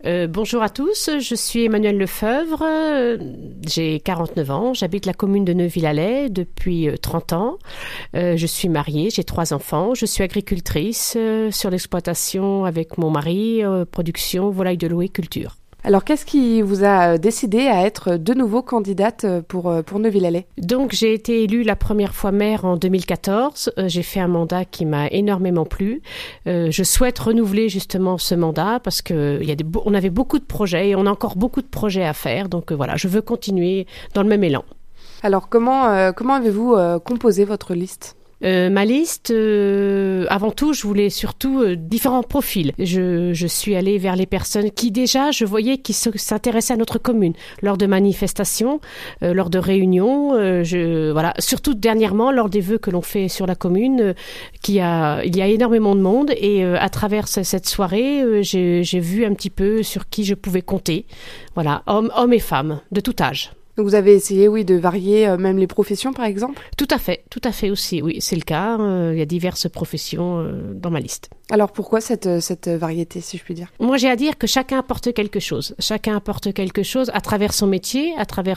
Bonjour à tous, je suis Emmanuelle Lefebvre, j'ai 49 ans, j'habite la commune de Neuville-Alais depuis 30 ans. Je suis mariée, j'ai 3 enfants, je suis agricultrice sur l'exploitation avec mon mari, production, volaille de louer, culture. Alors, qu'est-ce qui vous a décidé à être de nouveau candidate pour Neuville-Alais ? Donc, j'ai été élue la première fois maire en 2014. J'ai fait un mandat qui m'a énormément plu. Je souhaite renouveler justement ce mandat parce que on avait beaucoup de projets et on a encore beaucoup de projets à faire. Donc voilà, je veux continuer dans le même élan. Alors, comment avez-vous composé votre liste ? Ma liste, avant tout, je voulais surtout différents profils. Je suis allée vers les personnes qui déjà, je voyais, qui s'intéressaient à notre commune lors de manifestations, lors de réunions. Voilà, surtout dernièrement, lors des vœux que l'on fait sur la commune, il y a énormément de monde et à travers cette soirée, j'ai vu un petit peu sur qui je pouvais compter. Voilà, hommes et femmes de tout âge. Donc vous avez essayé, de varier même les professions, par exemple ? Tout à fait aussi, oui, c'est le cas. Il y a diverses professions dans ma liste. Alors pourquoi cette variété, si je puis dire ? Moi, j'ai à dire que chacun apporte quelque chose. Chacun apporte quelque chose à travers son métier, à travers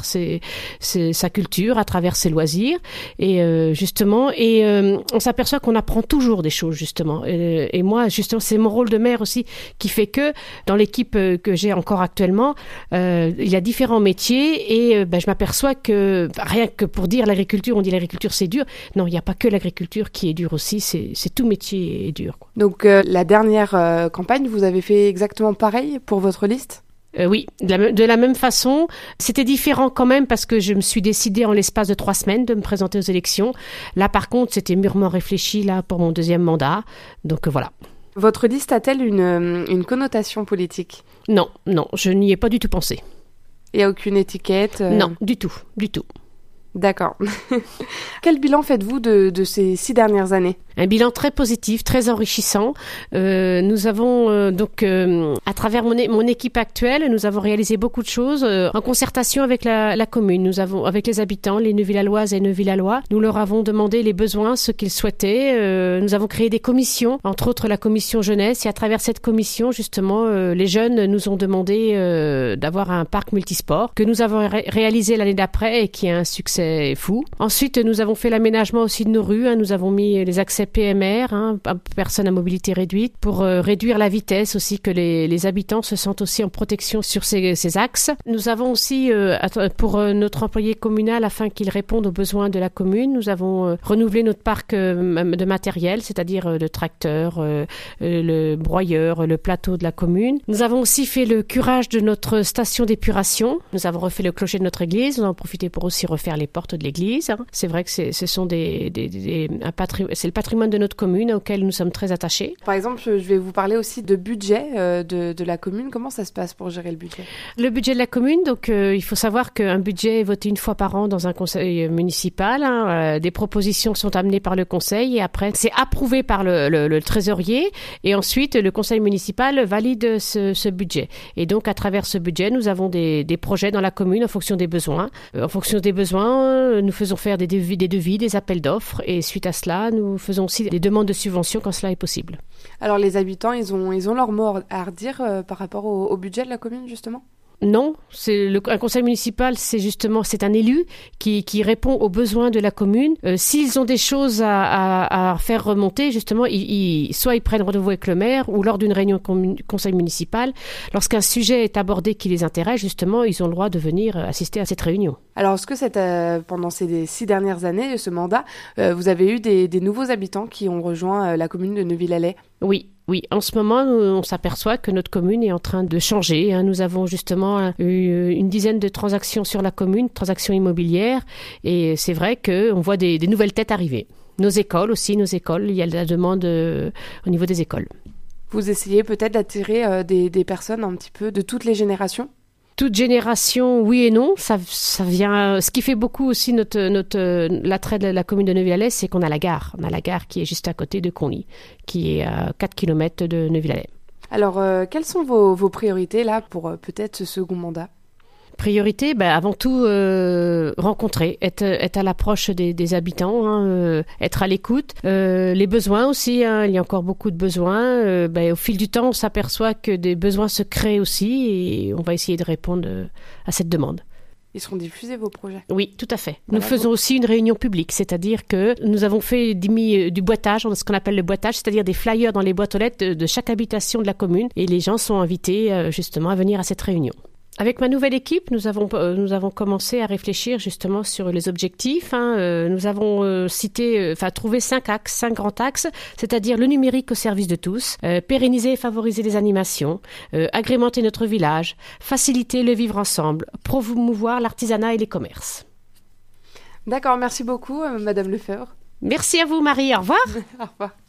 sa culture, à travers ses loisirs. Et justement, on s'aperçoit qu'on apprend toujours des choses, justement. Et moi, justement, c'est mon rôle de maire aussi qui fait que dans l'équipe que j'ai encore actuellement, il y a différents métiers et je m'aperçois que rien que pour dire l'agriculture, on dit l'agriculture c'est dur. Non, il n'y a pas que l'agriculture qui est dure aussi, c'est tout métier est dur, quoi. Donc la dernière campagne, vous avez fait exactement pareil pour votre liste ? Oui, de la même façon. C'était différent quand même parce que je me suis décidée en l'espace de 3 semaines de me présenter aux élections. Là, par contre, c'était mûrement réfléchi là pour mon 2e mandat. Donc voilà. Votre liste a-t-elle une connotation politique ? Non, je n'y ai pas du tout pensé. Il n'y a aucune étiquette Non, du tout. D'accord. Quel bilan faites-vous de ces 6 dernières années ? Un bilan très positif, très enrichissant. Nous avons à travers mon équipe actuelle, nous avons réalisé beaucoup de choses en concertation avec la commune. Nous avons, avec les habitants, les Neuvillalloises et Neuvillalois, nous leur avons demandé les besoins, ce qu'ils souhaitaient. Nous avons créé des commissions, entre autres la commission jeunesse. Et à travers cette commission, justement, les jeunes nous ont demandé d'avoir un parc multisport que nous avons réalisé l'année d'après et qui a un succès fou. Ensuite, nous avons fait l'aménagement aussi de nos rues. Nous avons mis les accès PMR, personnes à mobilité réduite, pour réduire la vitesse aussi, que les habitants se sentent aussi en protection sur ces axes. Nous avons aussi, pour notre employé communal, afin qu'il réponde aux besoins de la commune, nous avons renouvelé notre parc de matériel, c'est-à-dire le tracteur, le broyeur, le plateau de la commune. Nous avons aussi fait le curage de notre station d'épuration. Nous avons refait le clocher de notre église. Nous en avons profité pour aussi refaire les portes de l'église. C'est vrai que ce sont c'est le patrimoine de notre commune auquel nous sommes très attachés. Par exemple, je vais vous parler aussi de budget de la commune. Comment ça se passe pour gérer le budget ? Le budget de la commune, donc il faut savoir qu'un budget est voté une fois par an dans un conseil municipal. Des propositions sont amenées par le conseil et après c'est approuvé par le trésorier et ensuite le conseil municipal valide ce budget. Et donc à travers ce budget, nous avons des projets dans la commune en fonction des besoins. En fonction des besoins, nous faisons faire des devis, des appels d'offres et suite à cela, nous faisons aussi des demandes de subventions quand cela est possible. Alors les habitants, ils ont leur mot à redire par rapport au budget de la commune, justement ? Non, un conseil municipal, c'est un élu qui répond aux besoins de la commune. S'ils ont des choses à faire remonter, justement, soit ils prennent rendez-vous avec le maire ou lors d'une réunion conseil municipal, lorsqu'un sujet est abordé qui les intéresse, justement, ils ont le droit de venir assister à cette réunion. Alors, est-ce que pendant ces 6 dernières années, ce mandat, vous avez eu des nouveaux habitants qui ont rejoint la commune de Neuville-Alais ? Oui, en ce moment, on s'aperçoit que notre commune est en train de changer. Nous avons justement eu une dizaine de transactions sur la commune, transactions immobilières, et c'est vrai qu'on voit des nouvelles têtes arriver. Nos écoles, il y a de la demande au niveau des écoles. Vous essayez peut-être d'attirer des personnes un petit peu de toutes les générations ? Toute génération, oui et non, ça vient. Ce qui fait beaucoup aussi l'attrait de la commune de Neuville-Alais, c'est qu'on a la gare. On a la gare qui est juste à côté de Conly, qui est à 4 km de Neuville-Alais. Alors, quelles sont vos priorités là pour peut-être ce second mandat ? Priorité, avant tout, rencontrer, être à l'approche des habitants, être à l'écoute. Les besoins aussi, il y a encore beaucoup de besoins. Au fil du temps, on s'aperçoit que des besoins se créent aussi et on va essayer de répondre à cette demande. Ils seront diffusés, vos projets? Oui, tout à fait. Nous faisons aussi une réunion publique, c'est-à-dire que nous avons fait du boitage, ce qu'on appelle le boitage, c'est-à-dire des flyers dans les boîtes aux lettres de chaque habitation de la commune et les gens sont invités justement à venir à cette réunion. Avec ma nouvelle équipe, nous avons commencé à réfléchir justement sur les objectifs. Nous avons trouvé 5 grands axes, c'est-à-dire le numérique au service de tous, pérenniser et favoriser les animations, agrémenter notre village, faciliter le vivre ensemble, promouvoir l'artisanat et les commerces. D'accord, merci beaucoup, Madame Lefebvre. Merci à vous, Marie. Au revoir. Au revoir.